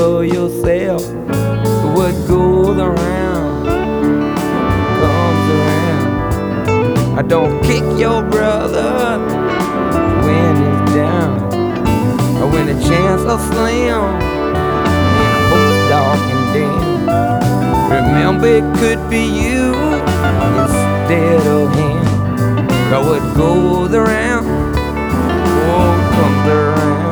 yourself. What goes around comes around. I don't kick your brother when he's down, or when the chance will slim and hope's dark and dim. Remember, it could be you instead of him. 'Cause what goes around, oh, comes around.